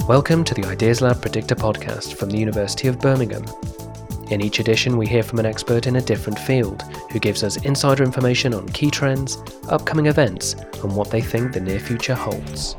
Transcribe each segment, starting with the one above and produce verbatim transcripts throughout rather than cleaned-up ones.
Welcome to the Ideas Lab Predictor podcast from the University of Birmingham. In each edition, we hear from an expert in a different field who gives us insider information on key trends, upcoming events, and what they think the near future holds.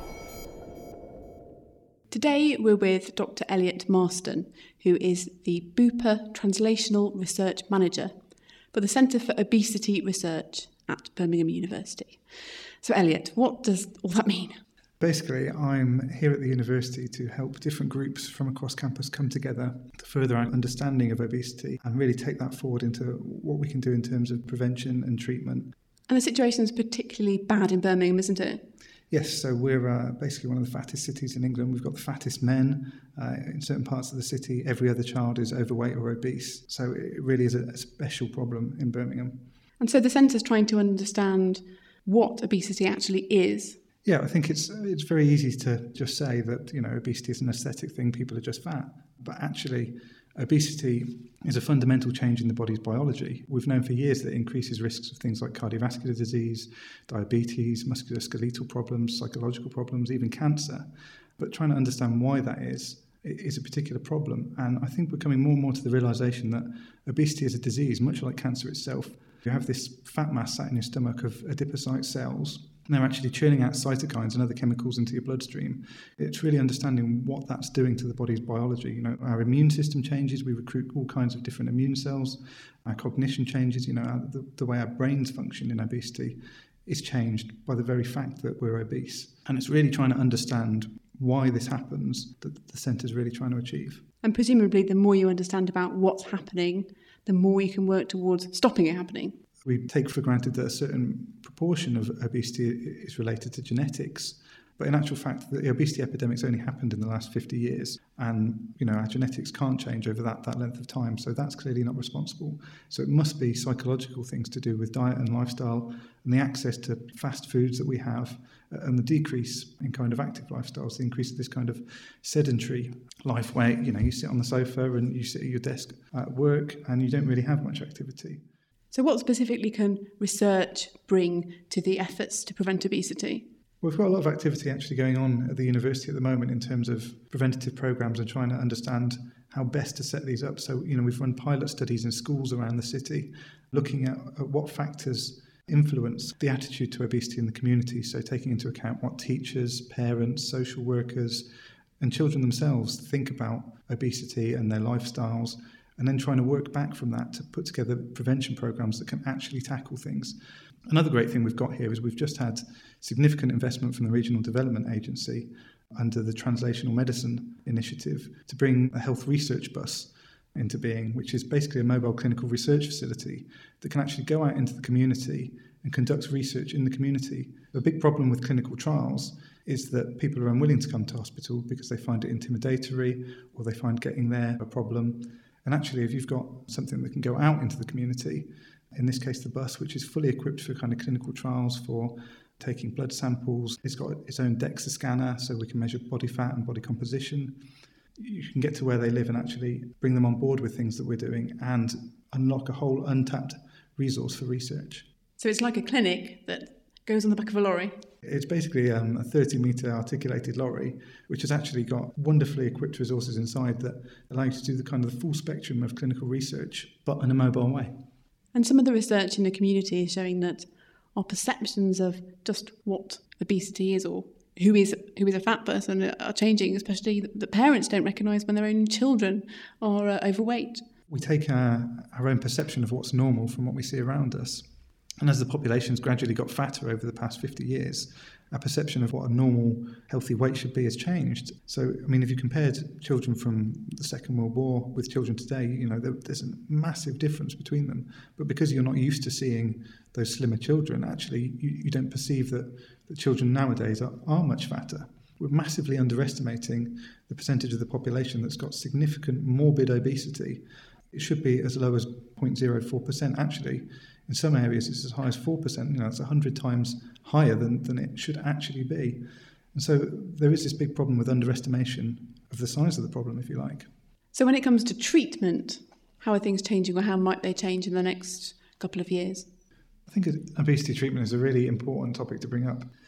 Today, we're with Doctor Elliot Marston, who is the Bupa Translational Research Manager for the Centre for Obesity Research at Birmingham University. So, Elliot, what does all that mean? Basically, I'm here at the university to help different groups from across campus come together to further our understanding of obesity and really take that forward into what we can do in terms of prevention and treatment. And the situation's particularly bad in Birmingham, isn't it? Yes, so we're uh, basically one of the fattest cities in England. We've got the fattest men. Uh, in certain parts of the city, every other child is overweight or obese. So it really is a, a special problem in Birmingham. And so the centre's trying to understand what obesity actually is. Yeah, I think it's it's very easy to just say that, you know, obesity is an aesthetic thing, people are just fat. But actually, obesity is a fundamental change in the body's biology. We've known for years that it increases risks of things like cardiovascular disease, diabetes, musculoskeletal problems, psychological problems, even cancer. But trying to understand why that is, is a particular problem. And I think we're coming more and more to the realisation that obesity is a disease, much like cancer itself. You have this fat mass sat in your stomach of adipocyte cells, and they're actually churning out cytokines and other chemicals into your bloodstream. It's really understanding what that's doing to the body's biology. You know, our immune system changes, we recruit all kinds of different immune cells, our cognition changes, you know, our, the, the way our brains function in obesity is changed by the very fact that we're obese. And it's really trying to understand why this happens that the centre's really trying to achieve. And presumably the more you understand about what's happening, the more you can work towards stopping it happening. We take for granted that a certain proportion of obesity is related to genetics, but in actual fact, the obesity epidemic's only happened in the last fifty years, and you know our genetics can't change over that, that length of time, so that's clearly not responsible. So it must be psychological things to do with diet and lifestyle, and the access to fast foods that we have, and the decrease in kind of active lifestyles, the increase of this kind of sedentary life where you know you sit on the sofa and you sit at your desk at work and you don't really have much activity. So what specifically can research bring to the efforts to prevent obesity? We've got a lot of activity actually going on at the university at the moment in terms of preventative programmes and trying to understand how best to set these up. So, you know, we've run pilot studies in schools around the city looking at, at what factors influence the attitude to obesity in the community. So taking into account what teachers, parents, social workers and children themselves think about obesity and their lifestyles, and then trying to work back from that to put together prevention programs that can actually tackle things. Another great thing we've got here is we've just had significant investment from the Regional Development Agency under the Translational Medicine Initiative to bring a health research bus into being, which is basically a mobile clinical research facility that can actually go out into the community and conduct research in the community. A big problem with clinical trials is that people are unwilling to come to hospital because they find it intimidatory or they find getting there a problem. And actually, if you've got something that can go out into the community, in this case the bus, which is fully equipped for kind of clinical trials for taking blood samples, it's got its own DEXA scanner so we can measure body fat and body composition. You can get to where they live and actually bring them on board with things that we're doing and unlock a whole untapped resource for research. So it's like a clinic that goes on the back of a lorry? It's basically um, a thirty metre articulated lorry, which has actually got wonderfully equipped resources inside that allow you to do the kind of the full spectrum of clinical research, but in a mobile way. And some of the research in the community is showing that our perceptions of just what obesity is or who is who is a fat person are changing, especially that parents don't recognise when their own children are uh, overweight. We take our, our own perception of what's normal from what we see around us. And as the population's gradually got fatter over the past fifty years, our perception of what a normal, healthy weight should be has changed. So, I mean, if you compared children from the Second World War with children today, you know, there, there's a massive difference between them. But because you're not used to seeing those slimmer children, actually, you, you don't perceive that the children nowadays are, are much fatter. We're massively underestimating the percentage of the population that's got significant morbid obesity. It should be as low as zero point zero four percent, actually. In some areas, it's as high as four percent. You know, it's one hundred times higher than, than it should actually be. And so there is this big problem with underestimation of the size of the problem, if you like. So when it comes to treatment, how are things changing or how might they change in the next couple of years? I think obesity treatment is a really important topic to bring up.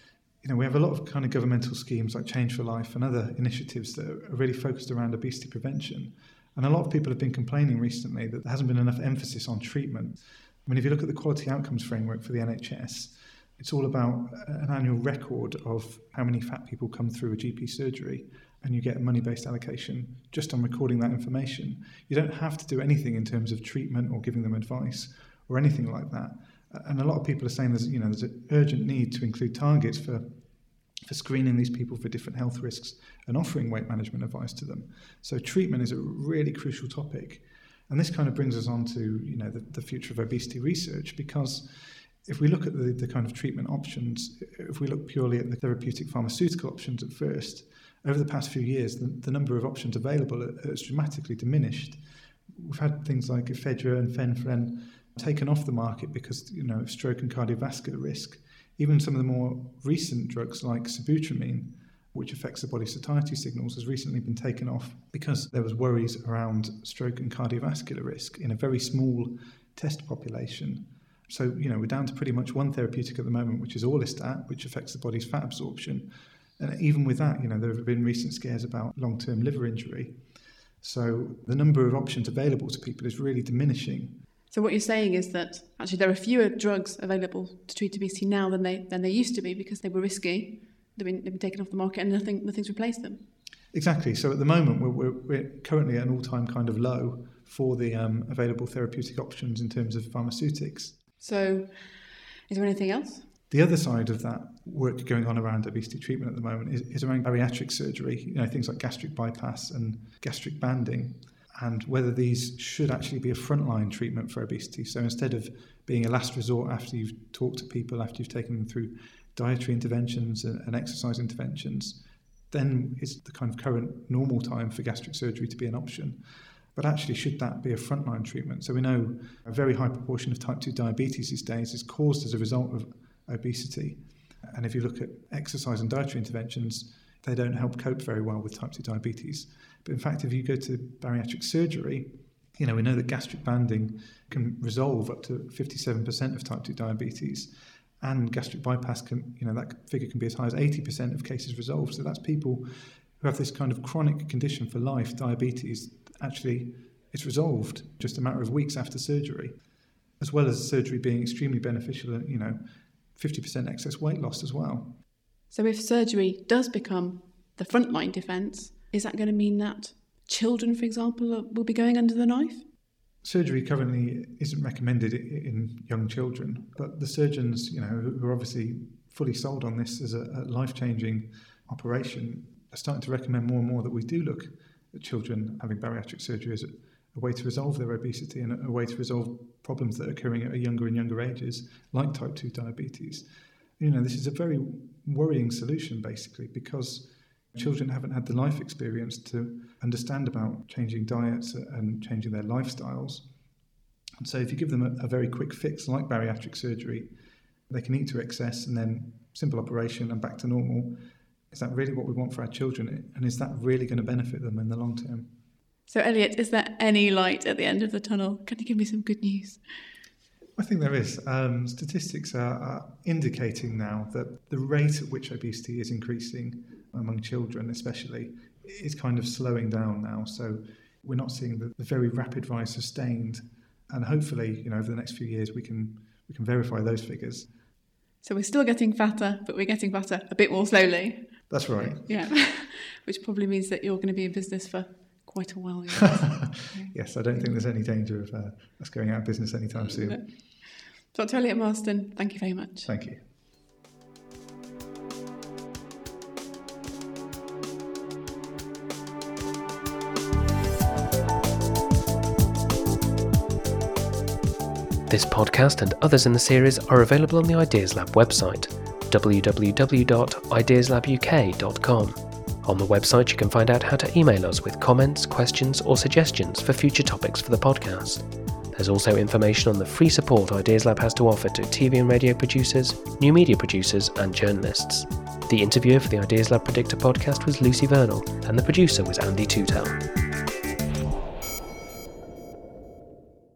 You know, we have a lot of kind of governmental schemes like Change for Life and other initiatives that are really focused around obesity prevention. And a lot of people have been complaining recently that there hasn't been enough emphasis on treatment. I mean, if you look at the quality outcomes framework for the N H S, it's all about an annual record of how many fat people come through a G P surgery, and you get a money-based allocation just on recording that information. You don't have to do anything in terms of treatment or giving them advice or anything like that. And a lot of people are saying there's, you know, there's an urgent need to include targets for for screening these people for different health risks and offering weight management advice to them. So treatment is a really crucial topic. And this kind of brings us on to, you know, the, the future of obesity research, because if we look at the, the kind of treatment options, if we look purely at the therapeutic pharmaceutical options at first, over the past few years, the, the number of options available has dramatically diminished. We've had things like ephedra and fenflen taken off the market because, you know, of stroke and cardiovascular risk. Even some of the more recent drugs like sibutramine, which affects the body's satiety signals, has recently been taken off because there was worries around stroke and cardiovascular risk in a very small test population. So, you know, we're down to pretty much one therapeutic at the moment, which is orlistat, which affects the body's fat absorption. And even with that, you know, there have been recent scares about long-term liver injury. So the number of options available to people is really diminishing. So what you're saying is that actually there are fewer drugs available to treat obesity now than they than they used to be because they were risky. They've been, they've been taken off the market and nothing nothing's replaced them. Exactly. So at the moment we're, we're, we're currently at an all-time kind of low for the um, available therapeutic options in terms of pharmaceutics. So is there anything else? The other side of that work going on around obesity treatment at the moment is, is around bariatric surgery, you know, things like gastric bypass and gastric banding, and whether these should actually be a frontline treatment for obesity. So instead of being a last resort after you've talked to people, after you've taken them through dietary interventions and, and exercise interventions, then is the kind of current normal time for gastric surgery to be an option. But actually, should that be a frontline treatment? So we know a very high proportion of type two diabetes these days is caused as a result of obesity. And if you look at exercise and dietary interventions, they don't help cope very well with type two diabetes. But in fact, if you go to bariatric surgery, you know, we know that gastric banding can resolve up to fifty-seven percent of type two diabetes, and gastric bypass can, you know, that figure can be as high as eighty percent of cases resolved. So that's people who have this kind of chronic condition for life, diabetes. Actually, it's resolved just a matter of weeks after surgery, as well as surgery being extremely beneficial, you know, fifty percent excess weight loss as well. So if surgery does become the frontline defence, is that going to mean that children, for example, will be going under the knife? Surgery currently isn't recommended in young children, but the surgeons, you know, who are obviously fully sold on this as a, a life-changing operation, are starting to recommend more and more that we do look at children having bariatric surgery as a, a way to resolve their obesity and a, a way to resolve problems that are occurring at younger and younger ages, like type two diabetes. You know, this is a very worrying solution, basically, because children haven't had the life experience to understand about changing diets and changing their lifestyles. And so if you give them a, a very quick fix like bariatric surgery, they can eat to excess and then simple operation and back to normal. Is that really what we want for our children? And is that really going to benefit them in the long term? So Elliot, is there any light at the end of the tunnel? Can you give me some good news? I think there is. Um, statistics are, are indicating now that the rate at which obesity is increasing among children especially is kind of slowing down now. So we're not seeing the, the very rapid rise sustained. And hopefully, you know, over the next few years we can we can verify those figures. So we're still getting fatter, but we're getting fatter a bit more slowly. That's right. Yeah, which probably means that you're going to be in business for quite a while. Yes, yes, I don't think there's any danger of uh, us going out of business anytime soon. No. Doctor Elliot Marston, thank you very much. Thank you. This podcast and others in the series are available on the Ideas Lab website, w w w dot ideas lab u k dot com. On the website you can find out how to email us with comments, questions or suggestions for future topics for the podcast. There's also information on the free support Ideas Lab has to offer to T V and radio producers, new media producers and journalists. The interviewer for the Ideas Lab Predictor podcast was Lucy Vernal and the producer was Andy Tutel.